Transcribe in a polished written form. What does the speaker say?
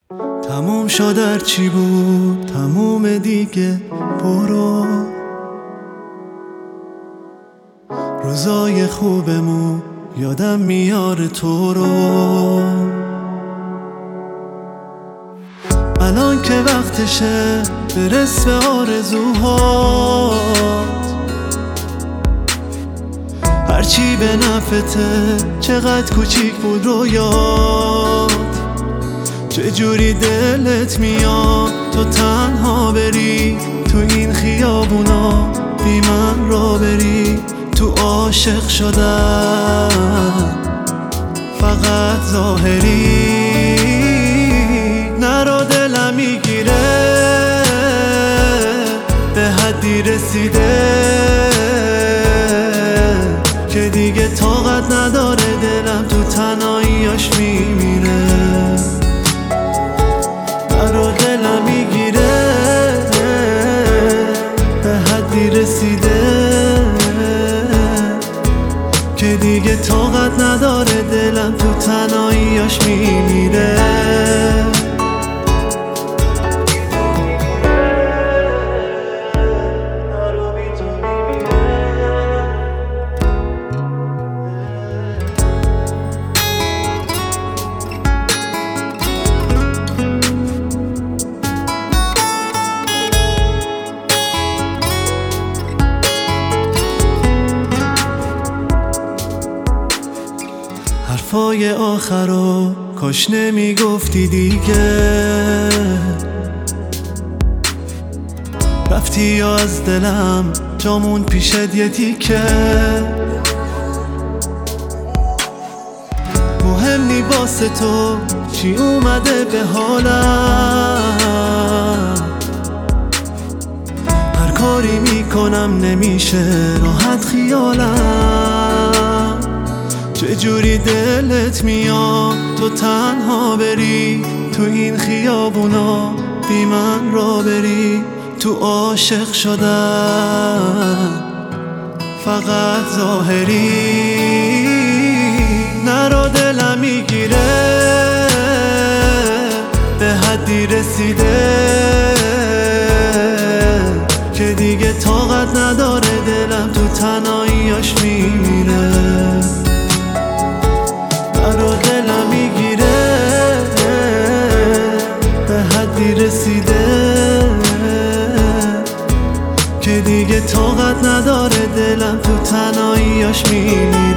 تموم شد هرچی بود تموم دیگه، برو. روزای خوبمون یادم میاره تو رو. الان که وقتشه برس به آرزوهات، هرچی به نفته چقدر کوچیک بود رویات. چجوری دلت میاد تو تنها بری تو این خیابونا، بی من را بری تو عاشق شدن فقط ظاهری. نرو دلم میگیره به حدی رسیده که دیگه طاقت نداره، دلم تو تنهاییاش میمیره. نرو دلم میگیره به حدی رسیده که دیگه طاقت نداره، دلم تو تنهاییاش میمیره. حرفای آخرو کاش نمیگفتی دیگه، رفتی یا از دلم جامون پیشت یه تیکه. مهم نی واسه تو چی اومده به حالم، هر کاری میکنم نمیشه راحت خیالم. چجوری دلت میاد تو تنها بری تو این خیابونا، بی من را بری تو عاشق شدن فقط ظاهری. نرو دلم میگیره به حدی رسیده که دیگه طاقت نداره، دلم تو تنهاییاش میمیره. نرو دلم میگیره به حدی رسیده که دیگه طاقت نداره، دلم تو تنهاییاش میمیره.